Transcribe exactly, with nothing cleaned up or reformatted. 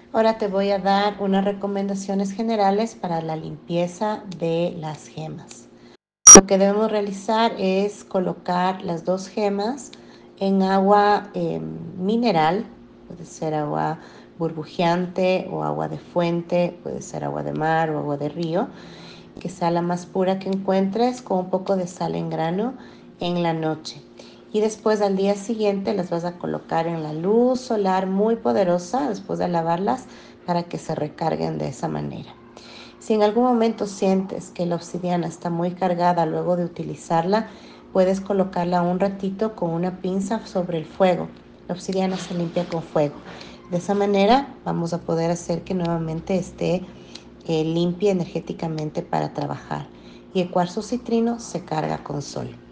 Ahora te voy a dar unas recomendaciones generales para la limpieza de las gemas. Lo que debemos realizar es colocar las dos gemas en agua eh, mineral, puede ser agua burbujeante o agua de fuente, puede ser agua de mar o agua de río, que sea la más pura que encuentres, con un poco de sal en grano en la noche. Y después al día siguiente las vas a colocar en la luz solar muy poderosa después de lavarlas para que se recarguen de esa manera. Si en algún momento sientes que la obsidiana está muy cargada luego de utilizarla, puedes colocarla un ratito con una pinza sobre el fuego. La obsidiana se limpia con fuego. De esa manera vamos a poder hacer que nuevamente esté eh, limpia energéticamente para trabajar. Y el cuarzo citrino se carga con sol.